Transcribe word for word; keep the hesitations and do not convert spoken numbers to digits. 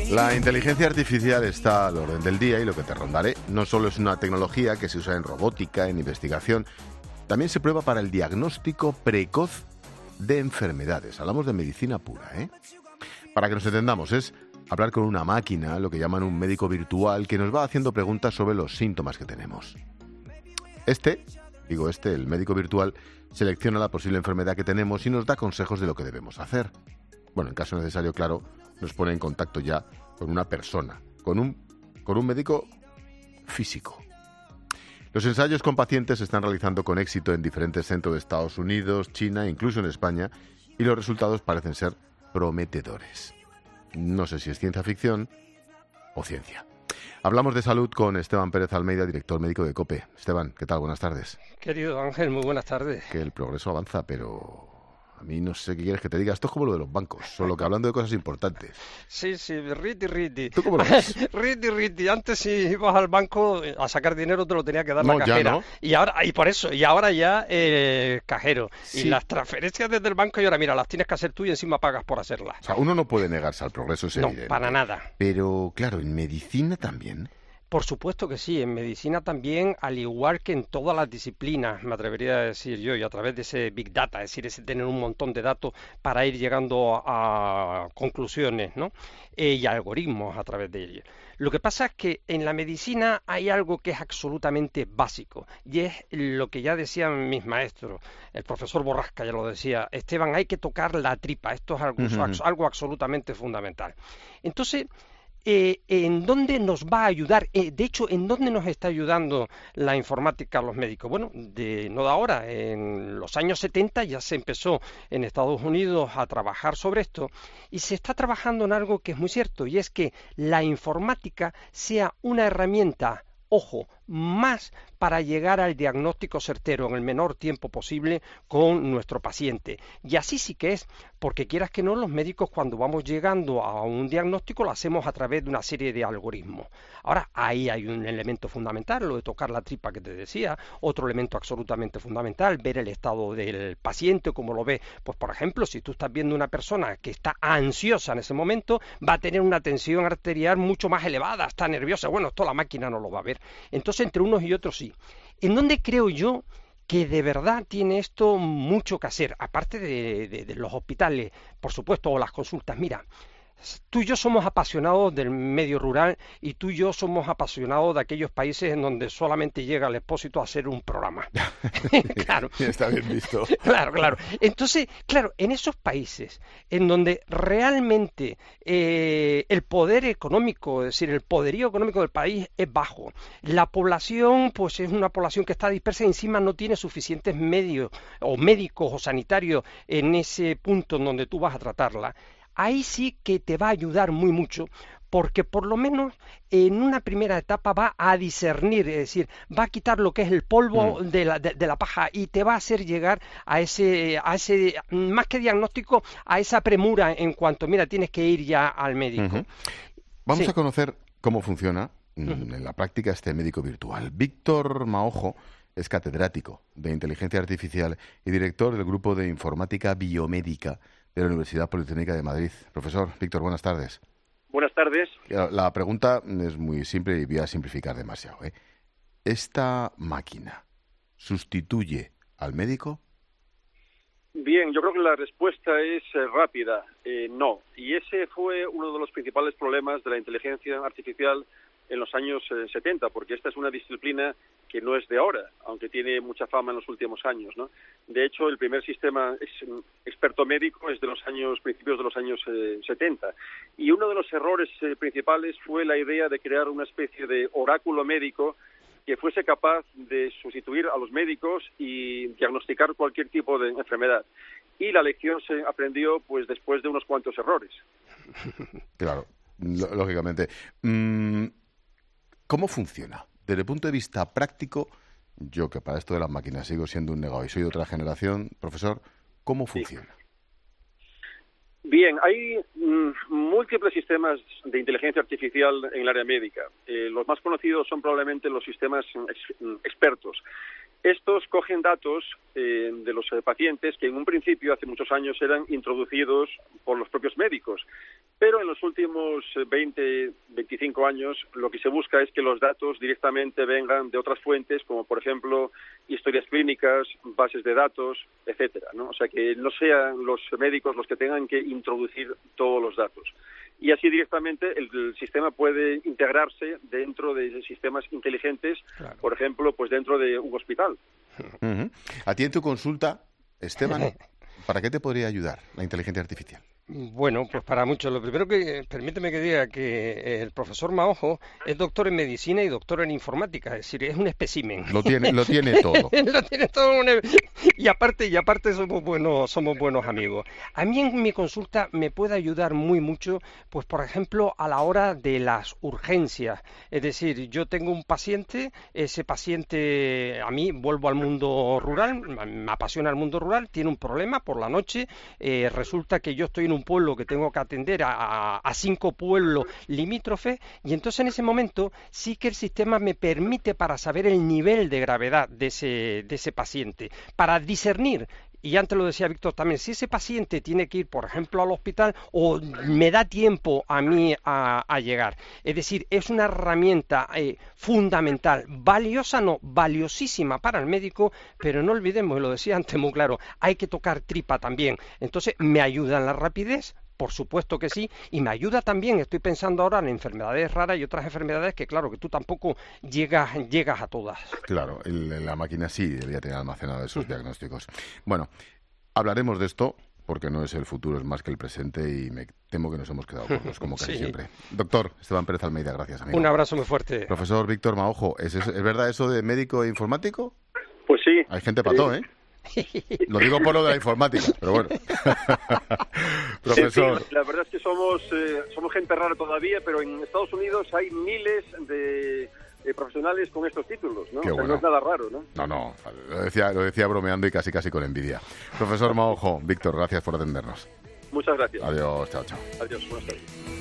La inteligencia artificial está al orden del día y lo que te rondaré no solo es una tecnología que se usa en robótica, en investigación, también se prueba para el diagnóstico precoz de enfermedades. Hablamos de medicina pura, ¿eh? Para que nos entendamos, es hablar con una máquina, lo que llaman un médico virtual, que nos va haciendo preguntas sobre los síntomas que tenemos. Este, digo este, el médico virtual, selecciona la posible enfermedad que tenemos y nos da consejos de lo que debemos hacer. Bueno, en caso necesario, claro, nos pone en contacto ya con una persona, con un, con un médico físico. Los ensayos con pacientes se están realizando con éxito en diferentes centros de Estados Unidos, China, incluso en España, y los resultados parecen ser prometedores. No sé si es ciencia ficción o ciencia. Hablamos de salud con Esteban Pérez Almeida, director médico de COPE. Esteban, ¿qué tal? Buenas tardes. Querido Ángel, muy buenas tardes. Que el progreso avanza, pero a mí no sé qué quieres que te diga. Esto es como lo de los bancos, solo que hablando de cosas importantes. Sí, sí, riti, riti. ¿Tú cómo lo ves? Riti, riti. Antes si ibas al banco a sacar dinero te lo tenía que dar No, la ya cajera. no. Y ahora, y por eso, y ahora ya eh, cajero. Sí. Y las transferencias desde el banco y ahora mira, las tienes que hacer tú y encima pagas por hacerlas. O sea, uno no puede negarse al progreso, es No, evidente. para nada. Pero, claro, en medicina también. Por supuesto que sí, en medicina también, al igual que en todas las disciplinas, me atrevería a decir yo, y a través de ese Big Data, es decir, ese tener un montón de datos para ir llegando a, a conclusiones, ¿no? Eh, y algoritmos a través de ellos. Lo que pasa es que en la medicina hay algo que es absolutamente básico, y es lo que ya decían mis maestros, el profesor Borrasca ya lo decía, Esteban, hay que tocar la tripa, esto es algo, Uh-huh. algo absolutamente fundamental. Entonces, Eh, ¿en dónde nos va a ayudar? Eh, de hecho, ¿en dónde nos está ayudando la informática a los médicos? Bueno, de, no de ahora, en los años setenta ya se empezó en Estados Unidos a trabajar sobre esto y se está trabajando en algo que es muy cierto y es que la informática sea una herramienta, ojo, más para llegar al diagnóstico certero en el menor tiempo posible con nuestro paciente. Y así sí que es, porque quieras que no, los médicos cuando vamos llegando a un diagnóstico lo hacemos a través de una serie de algoritmos. Ahora, ahí hay un elemento fundamental, lo de tocar la tripa que te decía, otro elemento absolutamente fundamental, ver el estado del paciente, como lo ve. Pues, por ejemplo, si tú estás viendo una persona que está ansiosa en ese momento, va a tener una tensión arterial mucho más elevada, está nerviosa. Bueno, esto la máquina no lo va a ver. Entonces, entre unos y otros sí. ¿En dónde creo yo que de verdad tiene esto mucho que hacer? Aparte de, de, de los hospitales, por supuesto, o las consultas. Mira, tú y yo somos apasionados del medio rural y tú y yo somos apasionados de aquellos países en donde solamente llega el expósito a hacer un programa. Claro. Está bien visto. Claro, claro. Entonces, claro, en esos países en donde realmente eh, el poder económico, es decir, el poderío económico del país es bajo, la población pues es una población que está dispersa y encima no tiene suficientes medios o médicos o sanitarios en ese punto en donde tú vas a tratarla, ahí sí que te va a ayudar muy mucho, porque por lo menos en una primera etapa va a discernir, es decir, va a quitar lo que es el polvo Mm. de la, de, de la paja y te va a hacer llegar a ese, a ese, más que diagnóstico, a esa premura en cuanto, mira, tienes que ir ya al médico. Uh-huh. Vamos Sí. a conocer cómo funciona mm, Ujú. en la práctica este médico virtual. Víctor Maojo es catedrático de inteligencia artificial y director del grupo de informática biomédica de la Universidad Politécnica de Madrid. Profesor, Víctor, buenas tardes. Buenas tardes. La la pregunta es muy simple y voy a simplificar demasiado, ¿eh? ¿Esta máquina sustituye al médico? Bien, yo creo que la respuesta es eh, rápida, eh, no. Y ese fue uno de los principales problemas de la inteligencia artificial en los años eh, setenta, porque esta es una disciplina que no es de ahora, aunque tiene mucha fama en los últimos años, ¿no? De hecho, el primer sistema ex, experto médico es de los años principios de los años eh, setenta. Y uno de los errores eh, principales fue la idea de crear una especie de oráculo médico que fuese capaz de sustituir a los médicos y diagnosticar cualquier tipo de enfermedad. Y la lección se aprendió pues después de unos cuantos errores. Claro, lo- lógicamente. Mm, ¿Cómo funciona? Desde el punto de vista práctico, yo que para esto de las máquinas sigo siendo un negado y soy de otra generación, profesor, ¿cómo funciona? Bien, hay mm, múltiples sistemas de inteligencia artificial en el área médica. Eh, los más conocidos son probablemente los sistemas ex, expertos. Estos cogen datos eh, de los eh, pacientes que en un principio, hace muchos años, eran introducidos por los propios médicos. Pero en los últimos últimos veinte, veinticinco años lo que se busca es que los datos directamente vengan de otras fuentes, como por ejemplo historias clínicas, bases de datos, etcétera, ¿no? O sea, que no sean los médicos los que tengan que introducir todos los datos. Y así directamente el, el sistema puede integrarse dentro de sistemas inteligentes, claro. Por ejemplo, pues dentro de un hospital. Uh-huh. A ti en tu consulta, Esteban, ¿para qué te podría ayudar la inteligencia artificial? Bueno, pues para mucho. Lo primero que, permíteme que diga que el profesor Maojo es doctor en medicina y doctor en informática, es decir, es un espécimen. Lo tiene, lo tiene todo. Lo tiene todo. Un... Y aparte, y aparte somos buenos, somos buenos amigos. A mí en mi consulta me puede ayudar muy mucho, pues por ejemplo, a la hora de las urgencias. Es decir, yo tengo un paciente, ese paciente, a mí vuelvo al mundo rural, me apasiona el mundo rural, tiene un problema por la noche, eh, resulta que yo estoy en un un pueblo que tengo que atender a, a cinco pueblos limítrofes, y entonces en ese momento sí que el sistema me permite, para saber el nivel de gravedad de ese, de ese paciente, para discernir. Y antes lo decía Víctor también, si ese paciente tiene que ir, por ejemplo, al hospital o me da tiempo a mí a, a llegar. Es decir, es una herramienta eh, fundamental, valiosa no, valiosísima para el médico, pero no olvidemos, y lo decía antes muy claro, hay que tocar tripa también. Entonces, me ayuda en la rapidez, por supuesto que sí, y me ayuda también, estoy pensando ahora en enfermedades raras y otras enfermedades que claro, que tú tampoco llegas, llegas a todas. Claro, el, la máquina sí debería tener almacenado esos diagnósticos. Bueno, hablaremos de esto, porque no es el futuro, es más que el presente, y me temo que nos hemos quedado cortos, como casi sí. siempre. Doctor Esteban Pérez Almeida, gracias, amigo. Un abrazo muy fuerte. Profesor Víctor Maojo, ¿es, es, ¿es verdad eso de médico e informático? Pues sí. Hay gente pató, ¿eh? Lo digo por lo de la informática, pero bueno. Profesor. Sí, sí, la verdad es que somos eh, somos gente rara todavía, pero en Estados Unidos hay miles de, de profesionales con estos títulos, ¿no? Qué o sea, bueno. No es nada raro, ¿no? No, no, lo decía, lo decía bromeando y casi casi con envidia. Profesor Maojo, Víctor, gracias por atendernos. Muchas gracias. Adiós, chao, chao. Adiós, buenas tardes.